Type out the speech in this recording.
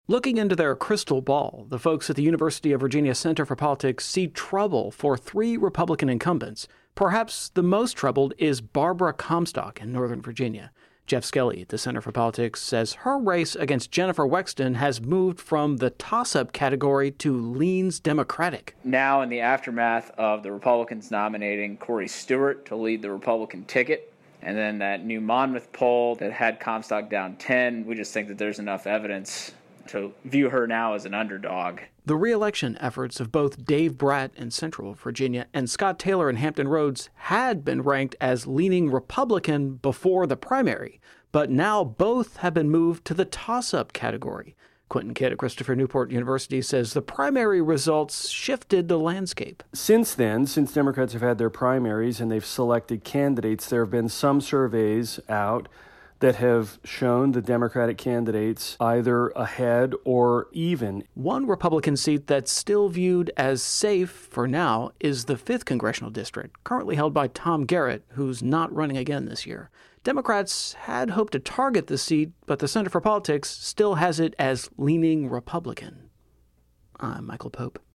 Looking into their crystal ball, the folks at the University of Virginia Center for Politics see trouble for 3 Republican incumbents. Perhaps the most troubled is Barbara Comstock in Northern Virginia. Jeff Skelly at the Center for Politics says her race against Jennifer Wexton has moved from the toss-up category to leans Democratic. Now, in the aftermath of the Republicans nominating Corey Stewart to lead the Republican ticket, and then that New Monmouth poll that had Comstock down 10, we just think that there's enough evidence to view her now as an underdog. The re-election efforts of both Dave Bratt in Central Virginia and Scott Taylor in Hampton Roads had been ranked as leaning Republican before the primary, but now both have been moved to the toss-up category. Quentin Kidd at Christopher Newport University says the primary results shifted the landscape. Since then, since Democrats have had their primaries and they've selected candidates, there have been some surveys out that have shown the Democratic candidates either ahead or even. One Republican seat that's still viewed as safe for now is the 5th Congressional District, currently held by Tom Garrett, who's not running again this year. Democrats had hoped to target the seat, but the Center for Politics still has it as leaning Republican. I'm Michael Pope.